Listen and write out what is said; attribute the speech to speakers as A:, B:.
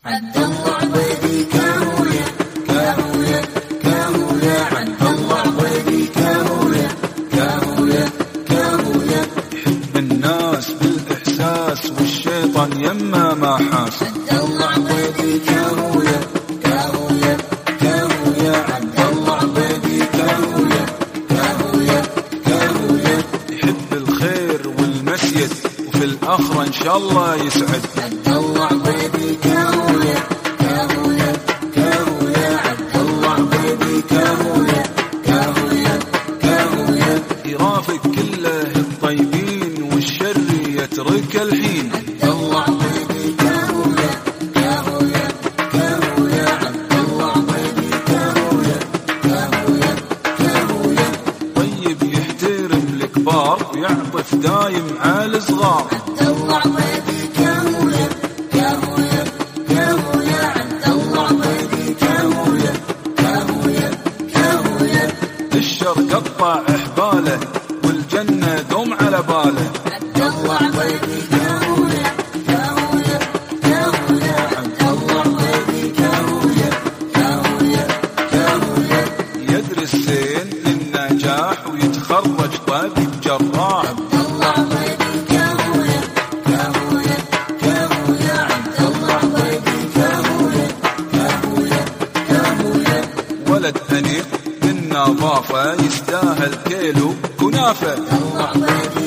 A: عبد الله عبيدي كاهوية كاهوية كاهوية، عبد الله عبيدي كاهوية كاهوية كاهوية،
B: يحب الناس بالإحساس والشيطان يما ما حاس.
A: عبد الله عبيدي كاهوية كاهوية كاهوية، عبد الله عبيدي كاهوية كاهوية كاهوية،
B: يحب الخير والمسيد وفي الآخرة إن شاء الله يسعد.
A: عبد الله عبيدي كاهوية كاهوية كاهوية، عبد الله عبيدي كاهوية كاهوية كاهوية،
B: يرافق كله الطيبين والشر يترك الحين.
A: عبد الله عبيدي كاهوية كاهوية كاهوية، عبد الله عبيدي كاهوية كاهوية كاهوية،
B: طيب يحترم الكبار ويعطف دايم على الصغار.
A: عبد الله عبيدي كاهوية كاهوية كاهوية، عبد الله عبيدي كاهوية كاهوية كاهوية،
B: الشر قطع احباله والجنة دوم على باله.
A: عبد الله عبيدي كاهوية كاهوية كاهوية، عبد الله عبيدي كاهوية كاهوية كاهوية،
B: يدرس زين للنجاح ويتخرج طبيب جراح.
A: عبد الله عبيدي كاهوية كاهوية كاهوية، عبد الله عبيدي كاهوية كاهوية كاهوية،
B: ولد أنيق بالنظافة يستاهل كيلو كنافة.
A: عبد الله عبيدي